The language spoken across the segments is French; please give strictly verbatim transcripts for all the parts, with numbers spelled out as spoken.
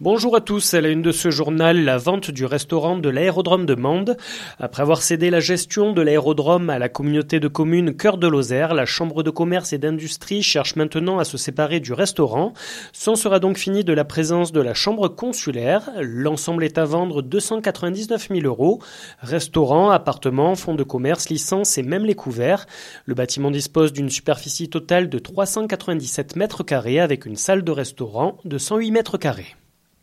Bonjour à tous, à la une de ce journal, la vente du restaurant de l'aérodrome de Mende. Après avoir cédé la gestion de l'aérodrome à la communauté de communes Cœur de Lozère, la Chambre de commerce et d'industrie cherche maintenant à se séparer du restaurant. C'en sera donc fini de la présence de la chambre consulaire. L'ensemble est à vendre deux cent quatre-vingt-dix-neuf mille euros. Restaurant, appartements, fonds de commerce, licences et même les couverts. Le bâtiment dispose d'une superficie totale de trois cent quatre-vingt-dix-sept mètres carrés avec une salle de restaurant de cent huit mètres carrés.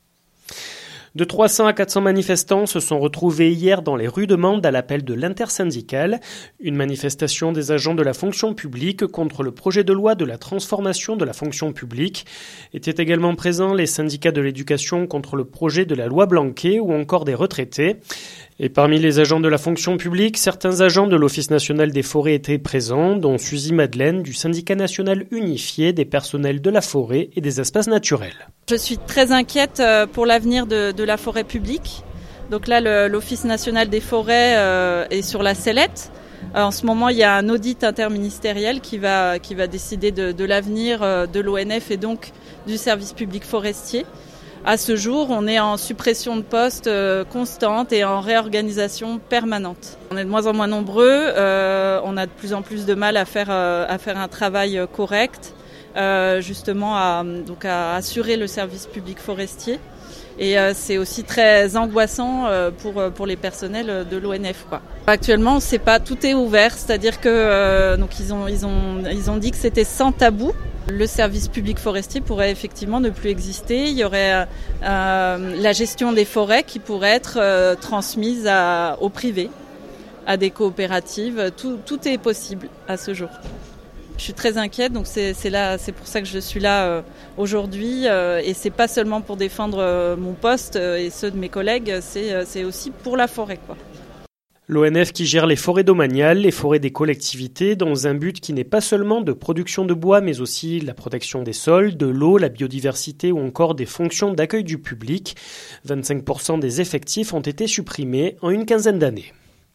De trois cents à quatre cents manifestants se sont retrouvés hier dans les rues de Mende à l'appel de l'intersyndicale, une manifestation des agents de la fonction publique contre le projet de loi de la transformation de la fonction publique. Étaient également présents les syndicats de l'éducation contre le projet de la loi Blanquet ou encore des retraités. Et parmi les agents de la fonction publique, certains agents de l'Office national des forêts étaient présents, dont Suzy Madeleine du syndicat national unifié des personnels de la forêt et des espaces naturels. Je suis très inquiète pour l'avenir de, de la forêt publique. Donc là, le, l'Office national des forêts euh, est sur la sellette. En ce moment, il y a un audit interministériel qui va, qui va décider de, de l'avenir de l'O N F et donc du service public forestier. À ce jour, on est en suppression de postes euh, constante et en réorganisation permanente. On est de moins en moins nombreux, euh, on a de plus en plus de mal à faire, euh, à faire un travail correct, euh, justement à, donc à assurer le service public forestier. Et euh, c'est aussi très angoissant euh, pour, pour les personnels de l'O N F, quoi. Actuellement, on ne sait pas, tout est ouvert, c'est-à-dire que euh, donc ils ont, ils ont, ils ont dit que c'était sans tabou. Le service public forestier pourrait effectivement ne plus exister. Il y aurait euh, la gestion des forêts qui pourrait être euh, transmise à, au privé, à des coopératives. Tout, tout est possible à ce jour. Je suis très inquiète, donc c'est, c'est, là, c'est pour ça que je suis là euh, aujourd'hui. Euh, et c'est pas seulement pour défendre euh, mon poste euh, et ceux de mes collègues, c'est, euh, c'est aussi pour la forêt, quoi. L'O N F qui gère les forêts domaniales, les forêts des collectivités, dans un but qui n'est pas seulement de production de bois, mais aussi la protection des sols, de l'eau, la biodiversité ou encore des fonctions d'accueil du public. vingt-cinq pour cent des effectifs ont été supprimés en une quinzaine d'années.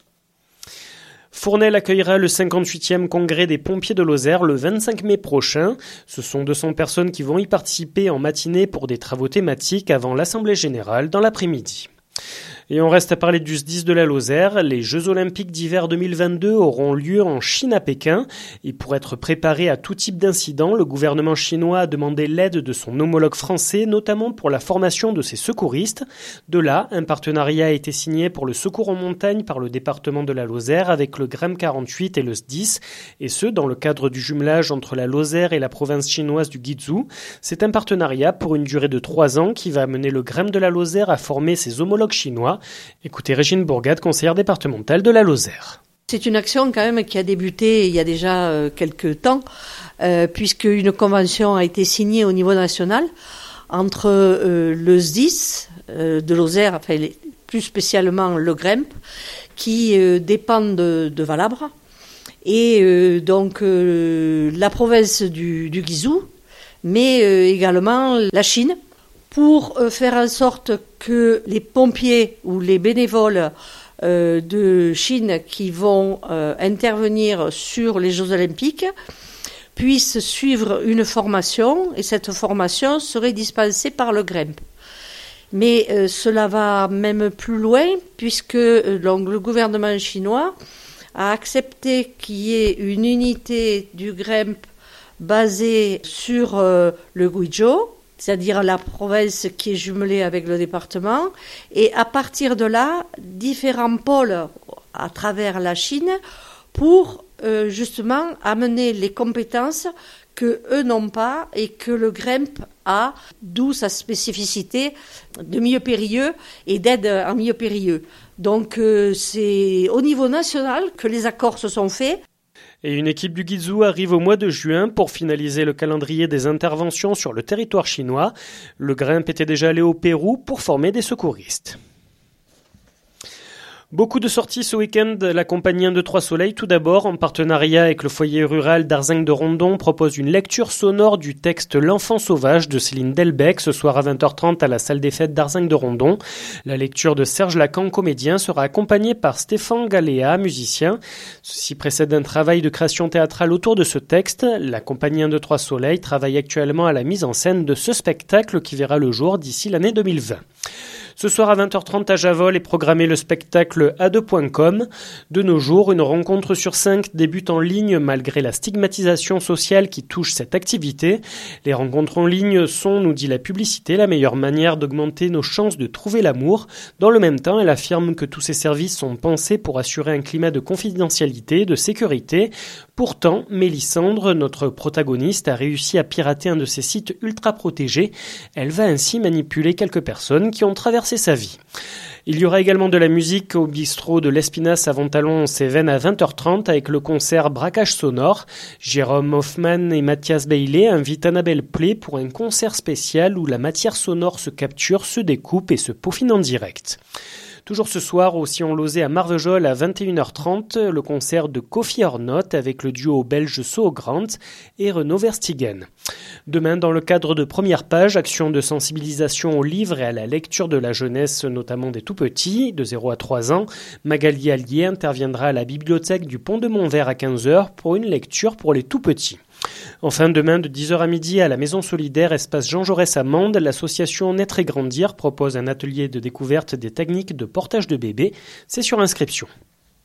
Fournel accueillera le cinquante-huitième congrès des pompiers de Lozère le vingt-cinq mai prochain. Ce sont deux cents personnes qui vont y participer en matinée pour des travaux thématiques avant l'Assemblée générale dans l'après-midi. Et on reste à parler du S D I S de la Lozère. Les Jeux Olympiques d'hiver deux mille vingt-deux auront lieu en Chine à Pékin. Et pour être préparé à tout type d'incident, le gouvernement chinois a demandé l'aide de son homologue français, notamment pour la formation de ses secouristes. De là, un partenariat a été signé pour le secours en montagne par le département de la Lozère avec le G R E M quarante-huit et le S D I S, et ce, dans le cadre du jumelage entre la Lozère et la province chinoise du Guizhou. C'est un partenariat pour une durée de trois ans qui va amener le G R E M de la Lozère à former ses homologues chinois. Écoutez Régine Bourgade, conseillère départementale de la Lozère. C'est une action quand même qui a débuté il y a déjà euh, quelques temps, euh, puisque une convention a été signée au niveau national entre euh, le S D I S euh, de Lozère, enfin les, plus spécialement le G R E M, qui euh, dépend de, de Valabre, et euh, donc euh, la province du, du Guizhou, mais euh, également la Chine, pour euh, faire en sorte que les pompiers ou les bénévoles euh, de Chine qui vont euh, intervenir sur les Jeux Olympiques puissent suivre une formation, et cette formation serait dispensée par le G R E M. Mais euh, cela va même plus loin, puisque euh, donc, le gouvernement chinois a accepté qu'il y ait une unité du G R E M basée sur euh, le Guizhou, c'est-à-dire la province qui est jumelée avec le département, et à partir de là, différents pôles à travers la Chine pour euh, justement amener les compétences que eux n'ont pas et que le G R E M a, d'où sa spécificité de milieu périlleux et d'aide en milieu périlleux. Donc euh, c'est au niveau national que les accords se sont faits. Et une équipe du Guizhou arrive au mois de juin pour finaliser le calendrier des interventions sur le territoire chinois. Le G R E M était déjà allé au Pérou pour former des secouristes. Beaucoup de sorties ce week-end. La compagnie un deux trois Soleil, tout d'abord, en partenariat avec le foyer rural d'Arzing de Rondon, propose une lecture sonore du texte L'Enfant sauvage de Céline Delbecq ce soir à vingt heures trente à la salle des fêtes d'Arzing de Rondon. La lecture de Serge Lacan, comédien, sera accompagnée par Stéphane Galéa, musicien. Ceci précède un travail de création théâtrale autour de ce texte. La compagnie un deux trois Soleil travaille actuellement à la mise en scène de ce spectacle qui verra le jour d'ici l'année deux mille vingt. Ce soir à vingt heures trente à Javol est programmé le spectacle A deux point com. De nos jours, une rencontre sur cinq débute en ligne malgré la stigmatisation sociale qui touche cette activité. Les rencontres en ligne sont, nous dit la publicité, la meilleure manière d'augmenter nos chances de trouver l'amour. Dans le même temps, elle affirme que tous ces services sont pensés pour assurer un climat de confidentialité, de sécurité. Pourtant, Mélissandre, notre protagoniste, a réussi à pirater un de ces sites ultra protégés. Elle va ainsi manipuler quelques personnes qui ont traversé sa vie. Il y aura également de la musique au bistrot de l'Espinasse à Ventallon-en-Cévennes à vingt heures trente avec le concert Braquage sonore. Jérôme Hoffman et Mathias Bailey invitent Annabelle Play pour un concert spécial où la matière sonore se capture, se découpe et se peaufine en direct. Toujours ce soir, au Sillon-Lauzet à Marvejols à vingt et une heures trente, le concert de Kofi or Not avec le duo belge So Grant et Renaud Verstigen. Demain, dans le cadre de Première Page, action de sensibilisation au livre et à la lecture de la jeunesse, notamment des tout-petits, de zéro à trois ans, Magali Allier interviendra à la bibliothèque du Pont de Montvert à quinze heures pour une lecture pour les tout-petits. Enfin, demain de dix heures à midi à la Maison Solidaire Espace Jean Jaurès à Mende, l'association Naître et Grandir propose un atelier de découverte des techniques de portage de bébés. C'est sur inscription.